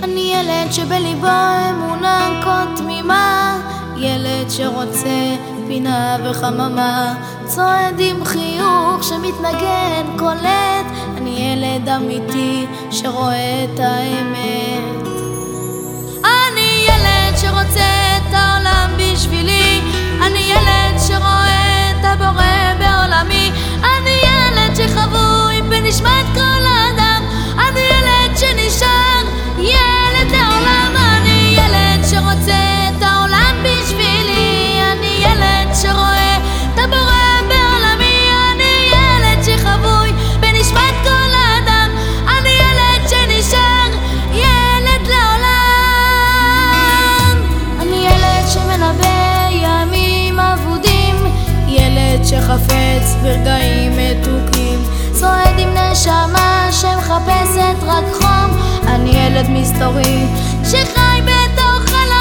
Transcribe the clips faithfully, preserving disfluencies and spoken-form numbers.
אני ילד שבליבו אמונה כה תמימה, ילד שרוצה פינה וחממה, צועד עם חיוך שמתנגן קולט. אני ילד אמיתי שרואה את האמת. אני ילד שרוצה את העולם בשבילי, אני ילד שרואה את הבורא בעולמי, אני ילד שחבוי בנשמת כל האדם, אני ילד שנשאר ילד לעולם. אני ילד שרוצה את העולם בשבילי, אני ילד שרואה את הבורא בעולמי, אני ילד שחבוי בנשמת כל האדם, אני ילד שנשאר ילד לעולם. אני ילד שמנבא ימים אבודים, ילד שחפץ ברגעים מתוקים, צועד עם נשמה שמחפשת רק חום. אני ילד מסתורי שחי בתוך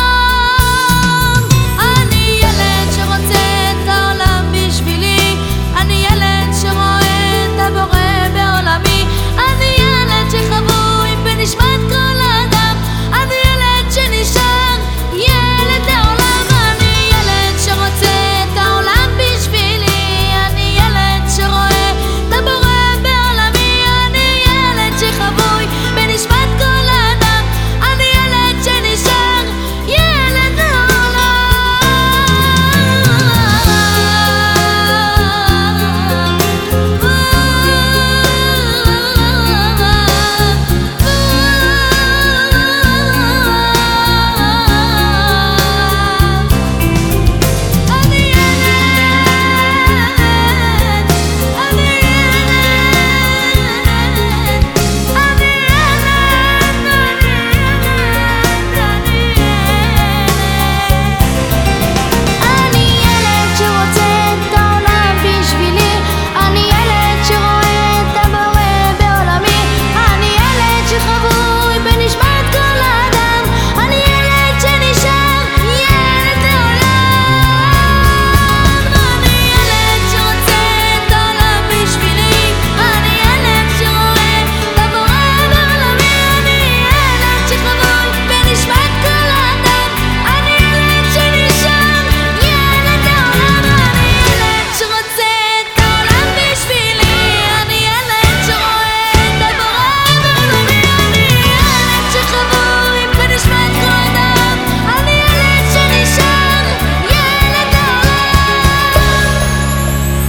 חלום. אני ילד שרוצה את העולם בשבילי, אני ילד שרואה את הבורא בעולמי, אני ילד שחבוי בנשמת כל האדם, אני ילד שנשאר ילד לעולם. אני ילד שרוצה את העולם בשבילי, אני ילד שרואה את הבורא בעולמי, אני ילד שחבוי בנשמת כל האדם, אני ילד שנשאר ילד לעולם.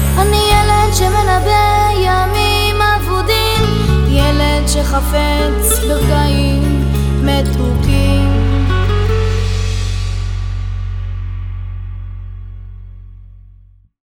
שחפץ